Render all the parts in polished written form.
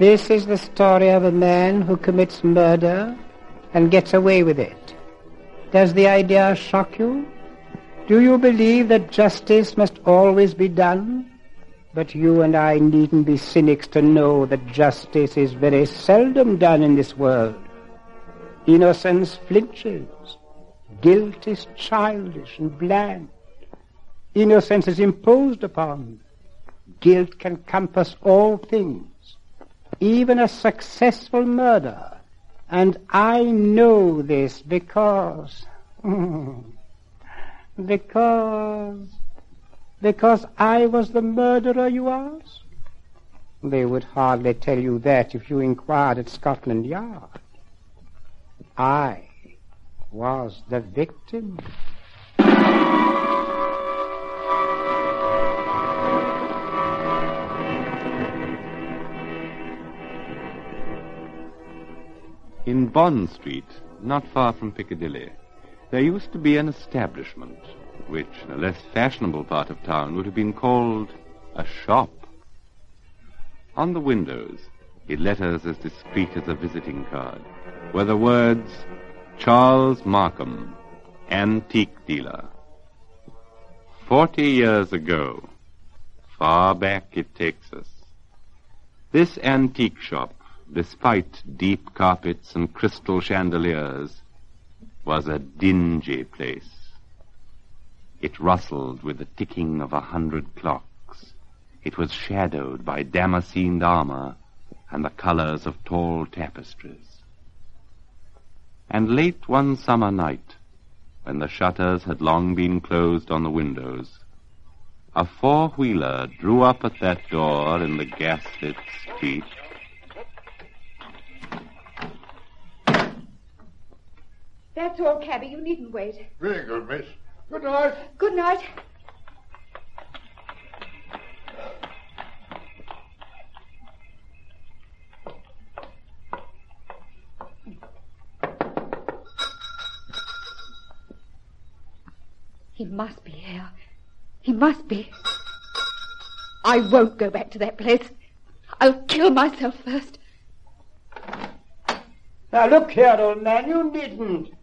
This is the story of a man who commits murder and gets away with it. Does the idea shock you? Do you believe that justice must always be done? But you and I needn't be cynics to know that justice is very seldom done in this world. Innocence flinches. Guilt is childish and bland. Innocence is imposed upon. Guilt can compass all things, even a successful murder. And I know this because I was the murderer, you ask? They would hardly tell you that if you inquired at Scotland Yard. I was the victim. In Bond Street, not far from Piccadilly, there used to be an establishment, which in a less fashionable part of town would have been called a shop. On the windows, in letters as discreet as a visiting card, were the words, Charles Markham, Antique Dealer. 40 years ago, far back it takes us, this antique shop, despite deep carpets and crystal chandeliers, was a dingy place. It rustled with the ticking of 100 clocks. It was shadowed by damascened armor and the colors of tall tapestries. And late one summer night, when the shutters had long been closed on the windows, a four-wheeler drew up at that door in the gas-lit street. That's all, cabby. You needn't wait. Very good, miss. Good night. Good night. He must be here. He must be. I won't go back to that place. I'll kill myself first. Now, look here, old man, you needn't.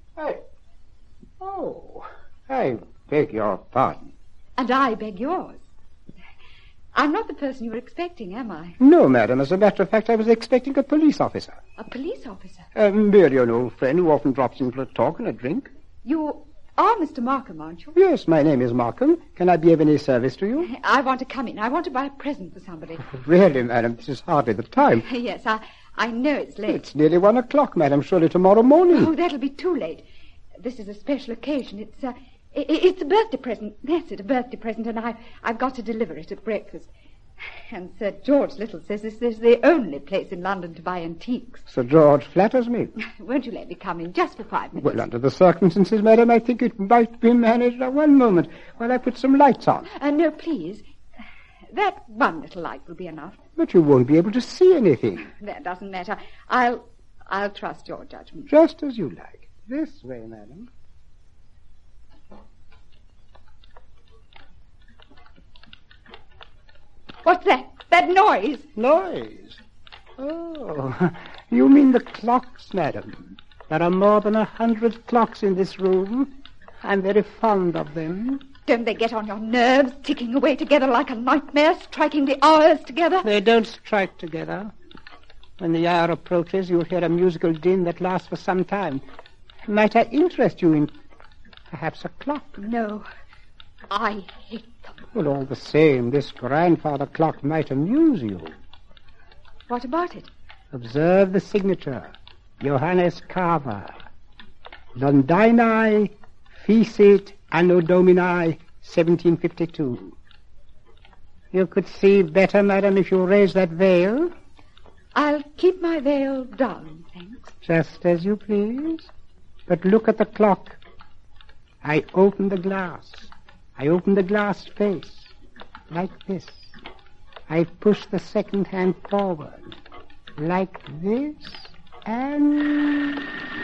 I beg your pardon. And I beg yours. I'm not the person you were expecting, am I? No, madam. As a matter of fact, I was expecting a police officer. A police officer? Merely an old friend who often drops in for a talk and a drink. You are Mr. Markham, aren't you? Yes, my name is Markham. Can I be of any service to you? I want to come in. I want to buy a present for somebody. Really, madam, this is hardly the time. Yes, I know it's late. It's nearly 1 o'clock, madam. Surely tomorrow morning. Oh, that'll be too late. This is a special occasion. It's a birthday present. That's it, a birthday present, and I've got to deliver it at breakfast. And Sir George Little says this is the only place in London to buy antiques. Sir George flatters me. Won't you let me come in just for 5 minutes? Well, under the circumstances, madam, I think it might be managed. One moment while I put some lights on. No, please. That one little light will be enough. But you won't be able to see anything. That doesn't matter. I'll trust your judgment. Just as you like. This way, madam. What's that? That noise? Noise? Oh, you mean the clocks, madam. There are more than 100 clocks in this room. I'm very fond of them. Don't they get on your nerves, ticking away together like a nightmare, striking the hours together? They don't strike together. When the hour approaches, you'll hear a musical din that lasts for some time. Might I interest you in perhaps a clock? No, I hate them. Well, all the same, this grandfather clock might amuse you. What about it? Observe the signature. Johannes Carver. Londini Fecit Anno Domini 1752. You could see better, madam, if you raise that veil. I'll keep my veil down, thanks. Just as you please. But look at the clock. I open the glass. I open the glass face. Like this. I push the second hand forward. Like this. And...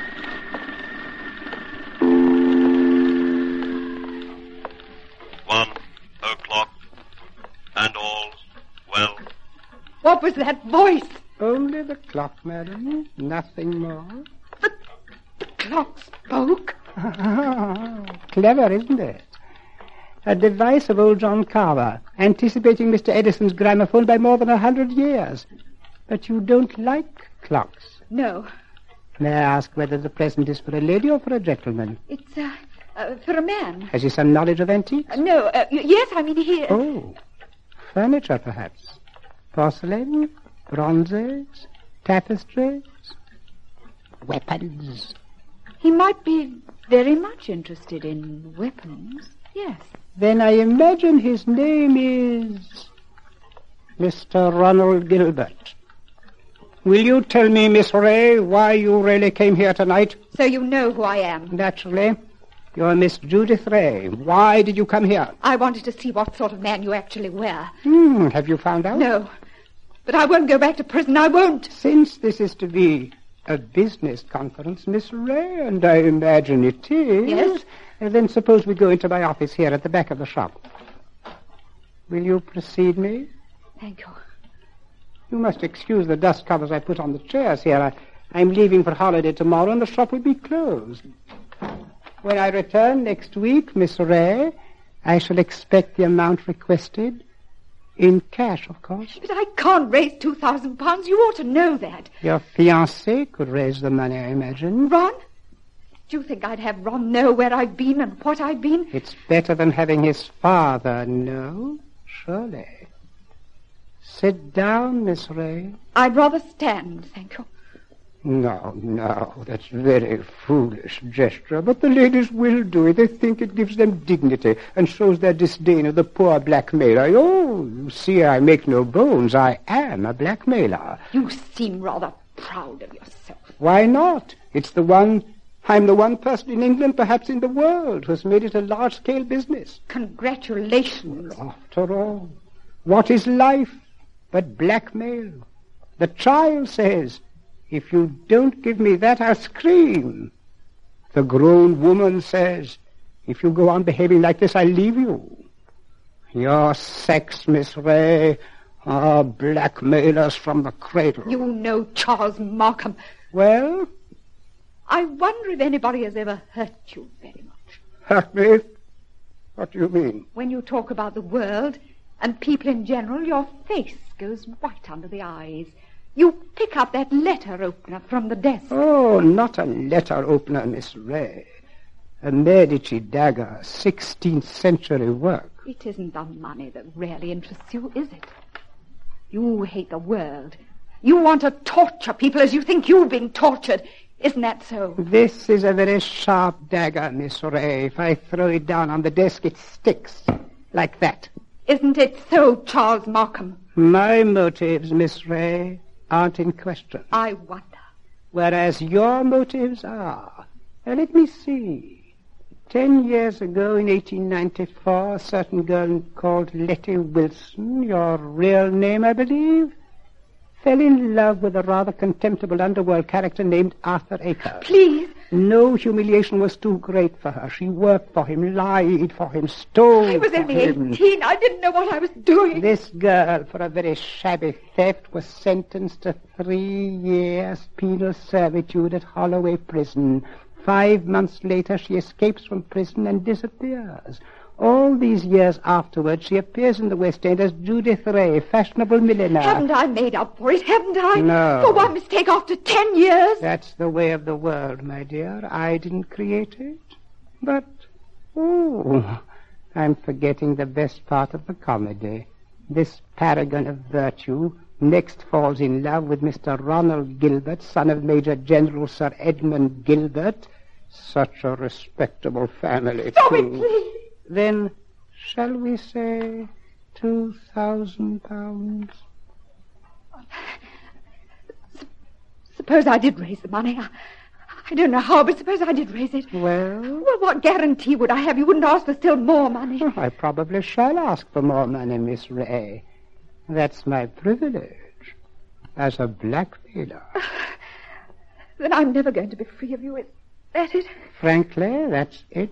1 o'clock. And all's well. What was that voice? Only the clock, madam. Nothing more. The clock spoke. Clever, isn't it? A device of old John Carver, anticipating Mr. Edison's gramophone by more than 100 years. But you don't like clocks. No. May I ask whether the present is for a lady or for a gentleman? It's, for a man. Has he some knowledge of antiques? No, yes, I mean he... Oh, furniture, perhaps. Porcelain, bronzes, tapestries, weapons. He might be very much interested in weapons, yes. Then I imagine his name is Mr. Ronald Gilbert. Will you tell me, Miss Ray, why you really came here tonight? So you know who I am. Naturally. You're Miss Judith Ray. Why did you come here? I wanted to see what sort of man you actually were. Have you found out? No. But I won't go back to prison. I won't. Since this is to be a business conference, Miss Ray, and I imagine it is... Yes? Then suppose we go into my office here at the back of the shop. Will you precede me? Thank you. You must excuse the dust covers I put on the chairs here. I'm leaving for holiday tomorrow, and the shop will be closed. When I return next week, Miss Ray, I shall expect the amount requested. In cash, of course. But I can't raise £2,000. You ought to know that. Your fiancé could raise the money, I imagine. Ron? Do you think I'd have Ron know where I've been and what I've been? It's better than having his father know, surely. Sit down, Miss Ray. I'd rather stand, thank you. No, that's a very foolish gesture, but the ladies will do it. They think it gives them dignity and shows their disdain of the poor blackmailer. Oh, you see, I make no bones. I am a blackmailer. You seem rather proud of yourself. Why not? I'm the one person in England, perhaps in the world, who has made it a large-scale business. Congratulations. After all, what is life but blackmail? The child says, if you don't give me that, I'll scream. The grown woman says, if you go on behaving like this, I'll leave you. Your sex, Miss Ray, are blackmailers from the cradle. You know Charles Markham. Well? I wonder if anybody has ever hurt you very much. Hurt me? What do you mean? When you talk about the world and people in general, your face goes white under the eyes. You pick up that letter opener from the desk. Oh, not a letter opener, Miss Ray. A Medici dagger, 16th century work. It isn't the money that really interests you, is it? You hate the world. You want to torture people as you think you've been tortured. Isn't that so? This is a very sharp dagger, Miss Ray. If I throw it down on the desk, it sticks. Like that. Isn't it so, Charles Markham? My motives, Miss Ray, aren't in question. I wonder. Whereas your motives are. Now, let me see. 10 years ago, in 1894, a certain girl called Letty Wilson, your real name, I believe, fell in love with a rather contemptible underworld character named Arthur Aker. Please. No humiliation was too great for her. She worked for him, lied for him, stole I was for only him. 18. I didn't know what I was doing. This girl, for a very shabby theft, was sentenced to 3 years penal servitude at Holloway Prison. 5 months later, she escapes from prison and disappears. All these years afterwards, she appears in the West End as Judith Ray, fashionable milliner. Haven't I made up for it? Haven't I? No. For one mistake after 10 years? That's the way of the world, my dear. I didn't create it. But, I'm forgetting the best part of the comedy. This paragon of virtue next falls in love with Mr. Ronald Gilbert, son of Major General Sir Edmund Gilbert. Such a respectable family, Stop too. it, please. Then, shall we say £2,000? Suppose I did raise the money. I don't know how, but suppose I did raise it. Well, what guarantee would I have you wouldn't ask for still more money? I probably shall ask for more money, Miss Ray. That's my privilege as a blackmailer. Then I'm never going to be free of you. Is that it? Frankly, that's it.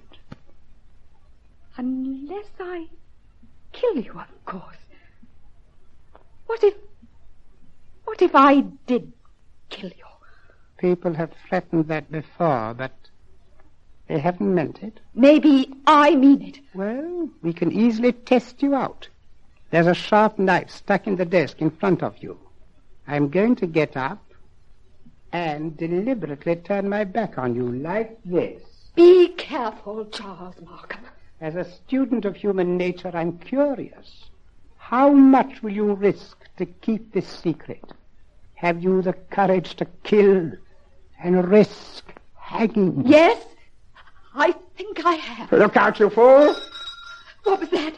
Unless I kill you, of course. What What if I did kill you? People have threatened that before, but they haven't meant it. Maybe I mean it. Well, we can easily test you out. There's a sharp knife stuck in the desk in front of you. I'm going to get up and deliberately turn my back on you like this. Be careful, Charles Markham. As a student of human nature, I'm curious. How much will you risk to keep this secret? Have you the courage to kill and risk hanging? Yes, I think I have. Look out, you fool! What was that?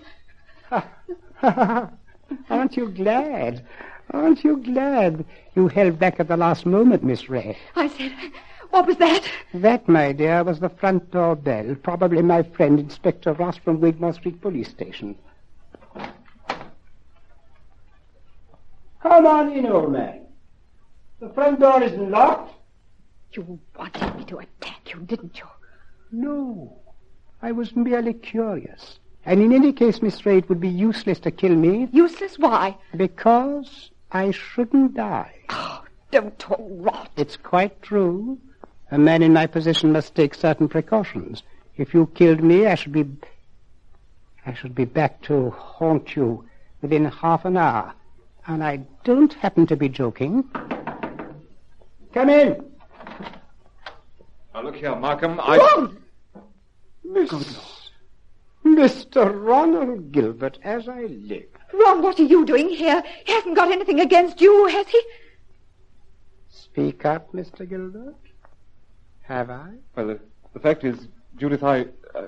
Aren't you glad? Aren't you glad you held back at the last moment, Miss Ray? I said, what was that? That, my dear, was the front door bell. Probably my friend, Inspector Ross from Wigmore Street Police Station. Come on in, old man. The front door isn't locked. You wanted me to attack you, didn't you? No, I was merely curious. And in any case, Miss Ray, it would be useless to kill me. Useless? Why? Because I shouldn't die. Oh, don't talk rot. It's quite true. A man in my position must take certain precautions. If you killed me, I should be back to haunt you within half an hour. And I don't happen to be joking. Come in. Now, look here, Markham, Ron! Mr. Ronald Gilbert, as I live. Ron, what are you doing here? He hasn't got anything against you, has he? Speak up, Mr. Gilbert. Have I? Well, the fact is, Judith, I...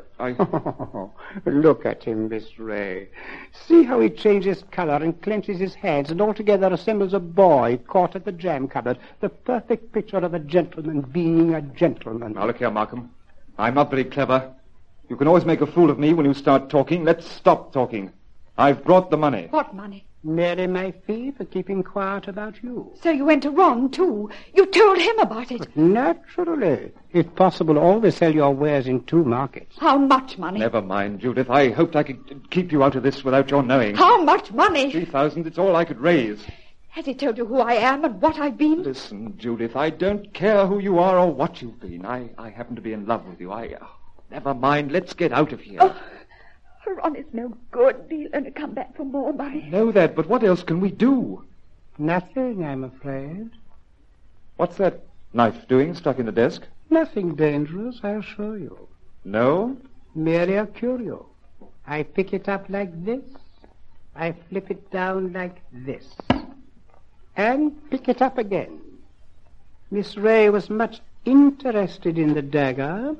Look at him, Miss Ray. See how he changes colour and clenches his hands and altogether resembles a boy caught at the jam cupboard. The perfect picture of a gentleman being a gentleman. Now, look here, Markham. I'm not very clever. You can always make a fool of me when you start talking. Let's stop talking. I've brought the money. What money? Merely my fee for keeping quiet about you. So you went to Ron, too. You told him about it. Naturally. If possible, always sell your wares in two markets. How much money? Never mind, Judith. I hoped I could keep you out of this without your knowing. How much money? 3,000. It's all I could raise. Has he told you who I am and what I've been? Listen, Judith, I don't care who you are or what you've been. I happen to be in love with you. Never mind. Let's get out of here. Oh, Ron is no good. He'll only come back for more money. I know that, but what else can we do? Nothing, I'm afraid. What's that knife doing stuck in the desk? Nothing dangerous, I'll show you. No? Merely a curio. I pick it up like this. I flip it down like this. And pick it up again. Miss Ray was much interested in the dagger.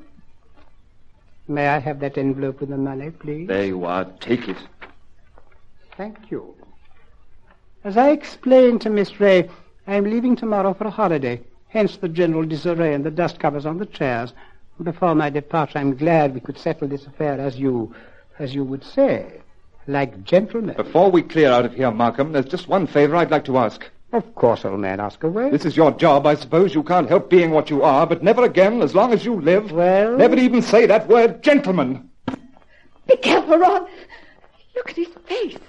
May I have that envelope with the money, please? There you are. Take it. Thank you. As I explained to Miss Ray, I am leaving tomorrow for a holiday, hence the general disarray and the dust covers on the chairs. Before my departure, I'm glad we could settle this affair as you would say, like gentlemen. Before we clear out of here, Markham, there's just one favor I'd like to ask. Of course, old man, ask away. This is your job. I suppose you can't help being what you are, but never again, as long as you live, Well? never even say that word, gentleman. Be careful, Ron. Look at his face.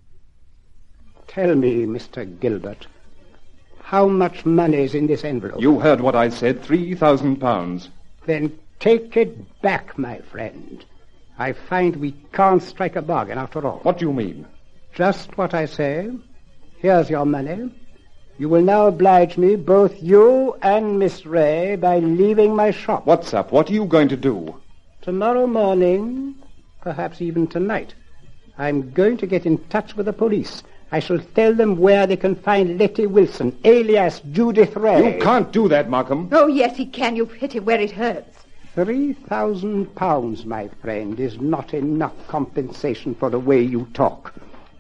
Tell me, Mr. Gilbert, how much money is in this envelope? You heard what I said, £3,000. Then take it back, my friend. I find we can't strike a bargain after all. What do you mean? Just what I say. Here's your money. You will now oblige me, both you and Miss Ray, by leaving my shop. What's up? What are you going to do? Tomorrow morning, perhaps even tonight, I'm going to get in touch with the police. I shall tell them where they can find Letty Wilson, alias Judith Ray. You can't do that, Markham. Oh, yes, he can. You've hit him where it hurts. £3,000, my friend, is not enough compensation for the way you talk.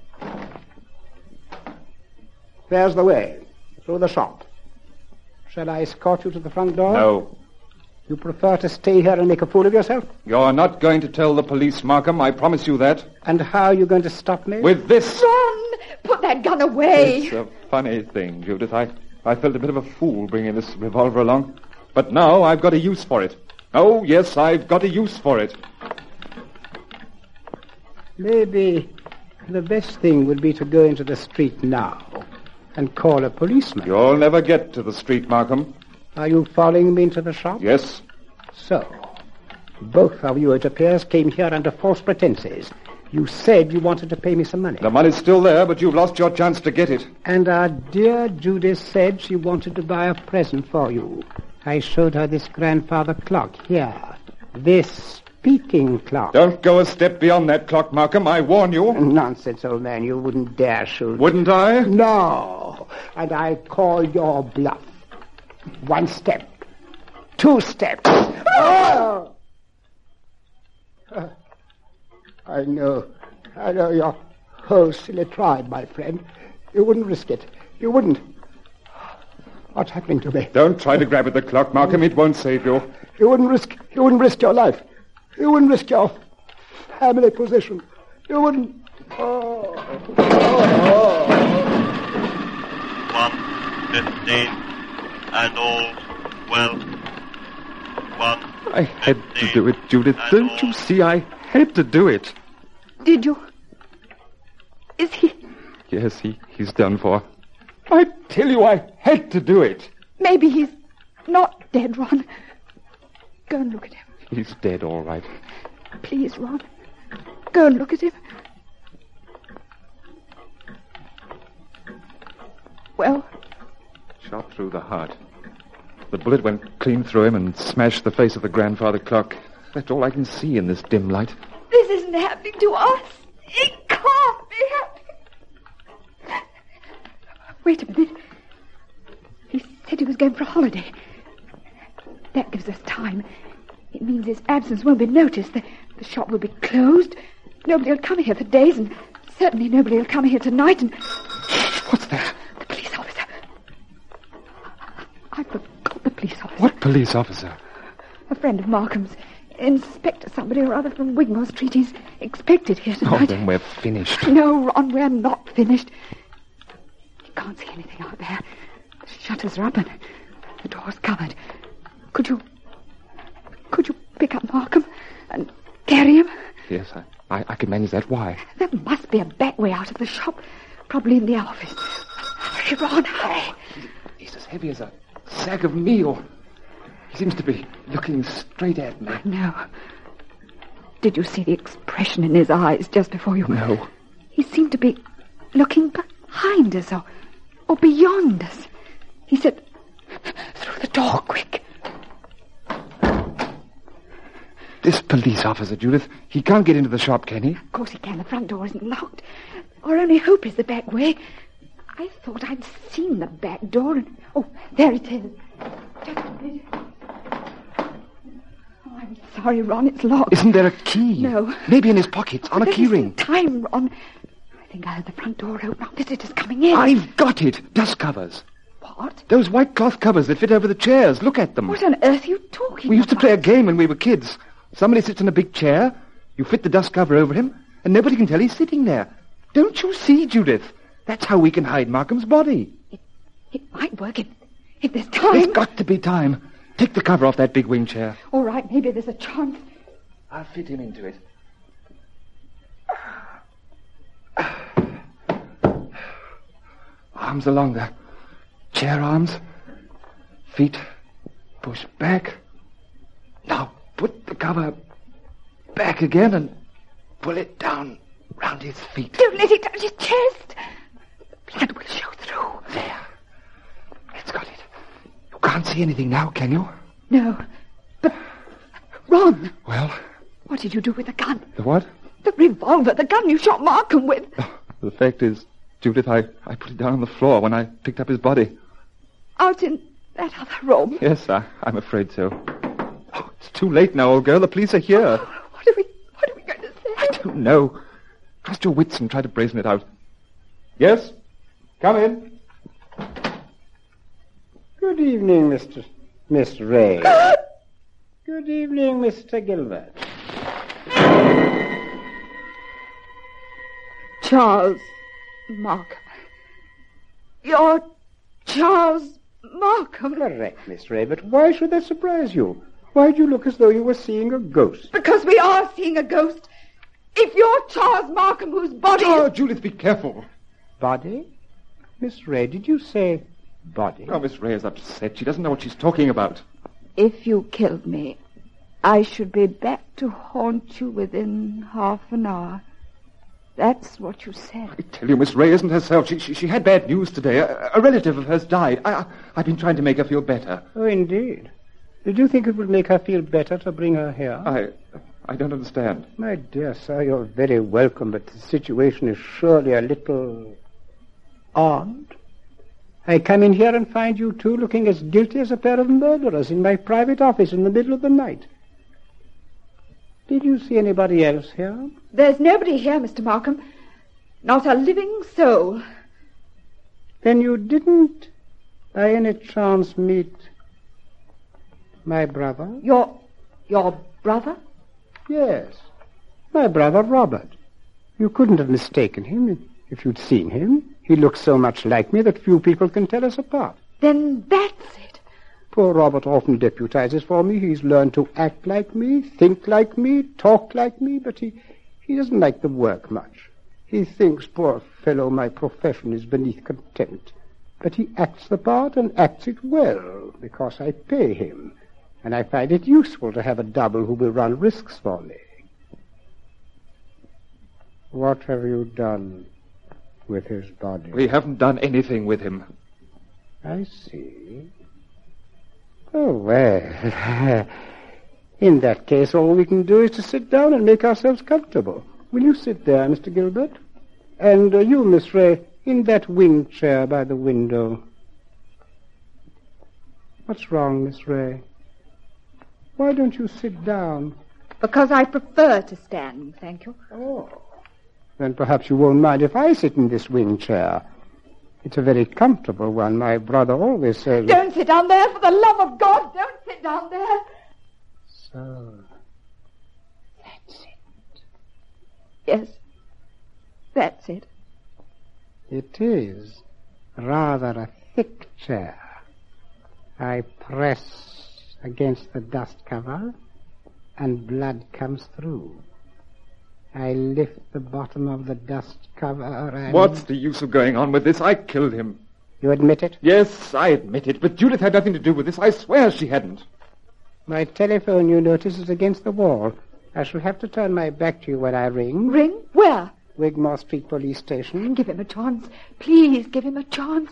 There's the way, through the shop. Shall I escort you to the front door? No. You prefer to stay here and make a fool of yourself? You're not going to tell the police, Markham. I promise you that. And how are you going to stop me? With this. Ron, put that gun away. It's a funny thing, Judith. I felt a bit of a fool bringing this revolver along. But now I've got a use for it. Oh, yes, I've got a use for it. Maybe the best thing would be to go into the street now. and call a policeman. You'll never get to the street, Markham. Are you following me into the shop? Yes. So, both of you, it appears, came here under false pretenses. You said you wanted to pay me some money. The money's still there, but you've lost your chance to get it. And our dear Judith said she wanted to buy a present for you. I showed her this grandfather clock here. This speaking clock. Don't go a step beyond that clock, Markham. I warn you. Nonsense, old man. You wouldn't dare shoot. Wouldn't I? No. And I call your bluff. 1 step. 2 steps. Oh! I know your whole silly tribe, my friend. You wouldn't risk it. You wouldn't. What's happening to me? Don't try to grab at the clock, Markham. It won't save you. You wouldn't risk your life. You wouldn't risk your family position. You wouldn't. 1:15 and all well. 1. I had to do it, Judith. Don't you see? I had to do it. Did you? Is he? Yes, he's done for. I tell you, I had to do it. Maybe he's not dead, Ron. Go and look at him. He's dead, all right. Please, Ron. Go and look at him. Well? Shot through the heart. The bullet went clean through him and smashed the face of the grandfather clock. That's all I can see in this dim light. This isn't happening to us. It can't be happening. Wait a minute. He said he was going for a holiday. That gives us time. It means his absence won't be noticed. The shop will be closed. Nobody will come here for days, and certainly nobody will come here tonight. And what's that? The police officer. I forgot the police officer. What police officer? A friend of Markham's. Inspector somebody or other from Wigmore Street. He's expected here tonight. Oh, then we're finished. No, Ron, we're not finished. You can't see anything out there. The shutters are up and the door's covered. Could you pick up Markham and carry him? Yes, I can manage that. Why? There must be a back way out of the shop. Probably in the office. Hurry, Ron, hurry. He's as heavy as a sack of meal. He seems to be looking straight at me. No. Did you see the expression in his eyes just before you... No. He seemed to be looking behind us or beyond us. He said, through the door, quick. This police officer, Judith, he can't get into the shop, can he? Of course he can. The front door isn't locked. Our only hope is the back way. I thought I'd seen the back door and... Oh, there it is. Just a minute. Oh, I'm sorry, Ron, it's locked. Isn't there a key? No. Maybe in his pocket, on a keyring. Time, Ron. I think I heard the front door open. Now visitors coming in. I've got it. Dust covers. What? Those white cloth covers that fit over the chairs. Look at them. What on earth are you talking about? We used to play a game when we were kids. Somebody sits in a big chair, you fit the dust cover over him, and nobody can tell he's sitting there. Don't you see, Judith? That's how we can hide Markham's body. It might work if there's time. There's got to be time. Take the cover off that big wing chair. All right, maybe there's a chance. I'll fit him into it. Arms along the chair arms. Feet push back. Now put the cover back again and pull it down round his feet. Don't let it touch his chest. The blood will show through. There. It's got it. You can't see anything now, can you? No. But, Ron. Well? What did you do with the gun? The what? The revolver, the gun you shot Markham with. The fact is, Judith, I put it down on the floor when I picked up his body. Out in that other room? Yes, I'm afraid so. Oh, it's too late now, old girl. The police are here. Oh, what are we going to say? I don't know. Trust your wits and try to brazen it out. Yes? Come in. Good evening, Miss Ray. Good evening, Mr. Gilbert. Charles Markham. You're Charles Markham. Correct, Miss Ray, but why should that surprise you? Why'd you look as though you were seeing a ghost? Because we are seeing a ghost. If you're Charles Markham, whose body... Oh, Judith, be careful. Body? Miss Ray, did you say body? Oh, Miss Ray is upset. She doesn't know what she's talking about. If you killed me, I should be back to haunt you within half an hour. That's what you said. I tell you, Miss Ray isn't herself. She had bad news today. A relative of hers died. I've been trying to make her feel better. Oh, indeed. Did you think it would make her feel better to bring her here? I don't understand. My dear sir, you're very welcome, but the situation is surely a little odd. I come in here and find you two looking as guilty as a pair of murderers in my private office in the middle of the night. Did you see anybody else here? There's nobody here, Mr. Markham. Not a living soul. Then you didn't, by any chance, meet my brother? Your brother? Yes, my brother Robert. You couldn't have mistaken him if you'd seen him. He looks so much like me that few people can tell us apart. Then that's it. Poor Robert often deputizes for me. He's learned to act like me, think like me, talk like me, but he doesn't like the work much. He thinks, poor fellow, my profession is beneath contempt. But he acts the part and acts it well, because I pay him, and I find it useful to have a double who will run risks for me. What have you done with his body? We haven't done anything with him. I see. Oh, well, in that case, all we can do is to sit down and make ourselves comfortable. Will you sit there, Mr. Gilbert? And you, Miss Ray, in that wing chair by the window. What's wrong, Miss Ray? Why don't you sit down? Because I prefer to stand, thank you. Oh. Then perhaps you won't mind if I sit in this wing chair. It's a very comfortable one. My brother always says... Don't sit down there, for the love of God. Don't sit down there. So, that's it. Yes, that's it. It is rather a thick chair. I press against the dust cover, and blood comes through. I lift the bottom of the dust cover and... What's the use of going on with this? I killed him. You admit it? Yes, I admit it, but Judith had nothing to do with this. I swear she hadn't. My telephone, you notice, is against the wall. I shall have to turn my back to you when I ring. Ring? Where? Wigmore Street Police Station. Give him a chance. Please give him a chance.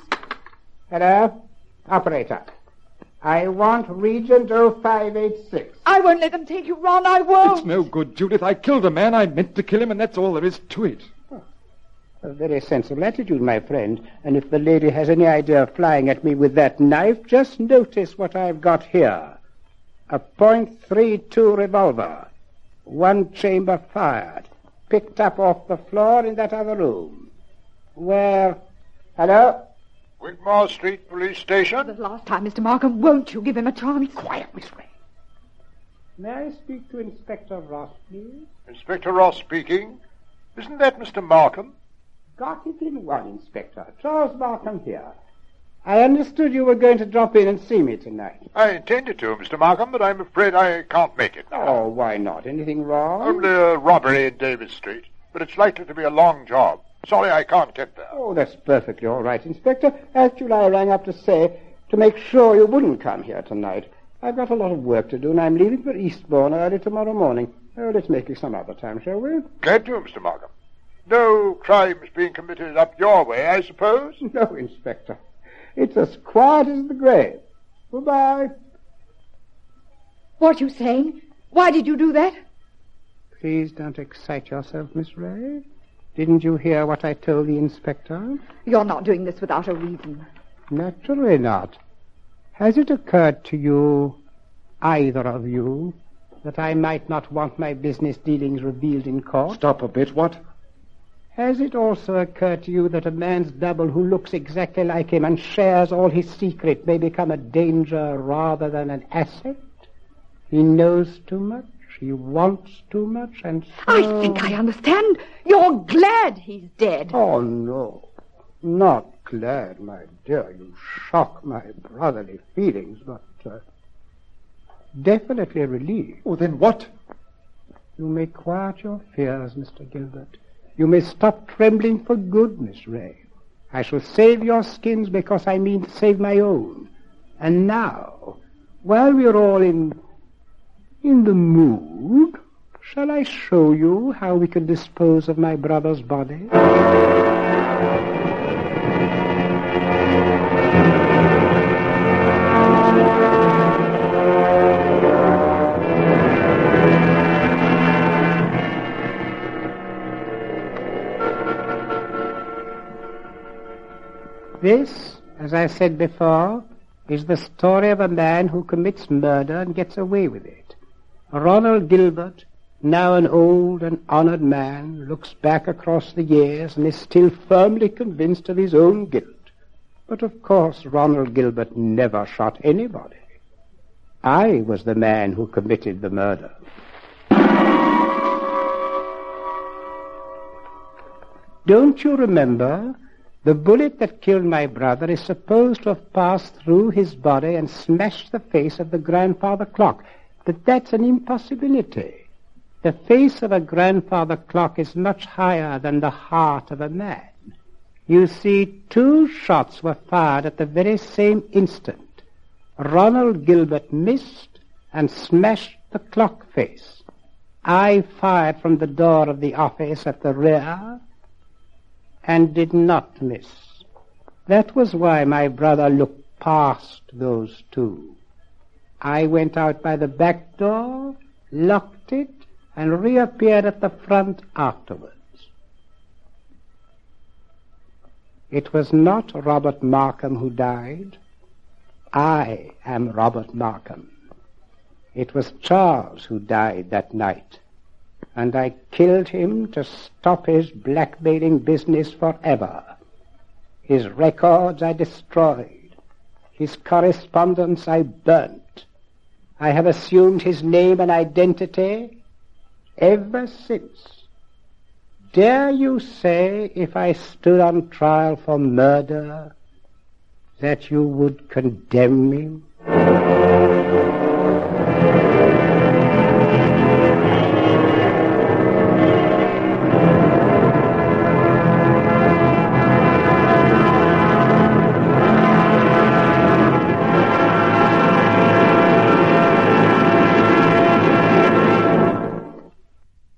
Hello? Operator. I want Regent 0586. I won't let them take you, Ron. I won't. It's no good, Judith. I killed a man. I meant to kill him, and that's all there is to it. Oh, a very sensible attitude, my friend. And if the lady has any idea of flying at me with that knife, just notice what I've got here. A .32 revolver. One chamber fired. Picked up off the floor in that other room. Where... Hello? Wigmore Street Police Station. The last time, Mr. Markham, won't you give him a chance? Quiet, Miss Ray. May I speak to Inspector Ross, please? Inspector Ross speaking. Isn't that Mr. Markham? Got it in one, Inspector. Charles Markham here. I understood you were going to drop in and see me tonight. I intended to, Mr. Markham, but I'm afraid I can't make it now. Oh, why not? Anything wrong? Only a robbery in Davis Street, but it's likely to be a long job. Sorry I can't get there. Oh, that's perfectly all right, Inspector. Actually, I rang up to make sure you wouldn't come here tonight. I've got a lot of work to do, and I'm leaving for Eastbourne early tomorrow morning. Oh, let's make it some other time, shall we? Glad to, Mr. Markham. No crimes being committed up your way, I suppose? No, Inspector. It's as quiet as the grave. Goodbye. What are you saying? Why did you do that? Please don't excite yourself, Miss Ray. Didn't you hear what I told the inspector? You're not doing this without a reason. Naturally not. Has it occurred to you, either of you, that I might not want my business dealings revealed in court? Stop a bit. What? Has it also occurred to you that a man's double who looks exactly like him and shares all his secret may become a danger rather than an asset? He knows too much, he wants too much, and so... I think I understand. You're glad he's dead. Oh, no. Not glad, my dear. You shock my brotherly feelings, but definitely relieved. Oh, then what? You may quiet your fears, Mr. Gilbert. You may stop trembling for good, Miss Ray. I shall save your skins because I mean to save my own. And now, while we're all in the mood, shall I show you how we can dispose of my brother's body? This, as I said before, is the story of a man who commits murder and gets away with it. Ronald Gilbert, now an old and honored man, looks back across the years and is still firmly convinced of his own guilt. But of course Ronald Gilbert never shot anybody. I was the man who committed the murder. Don't you remember? The bullet that killed my brother is supposed to have passed through his body and smashed the face of the grandfather clock. But that's an impossibility. The face of a grandfather clock is much higher than the heart of a man. You see, 2 shots were fired at the very same instant. Ronald Gilbert missed and smashed the clock face. I fired from the door of the office at the rear and did not miss. That was why my brother looked past those 2. I went out by the back door, locked it, and reappeared at the front afterwards. It was not Robert Markham who died. I am Robert Markham. It was Charles who died that night, and I killed him to stop his blackmailing business forever. His records I destroyed. His correspondence I burnt. I have assumed his name and identity ever since. Dare you say, if I stood on trial for murder, that you would condemn me?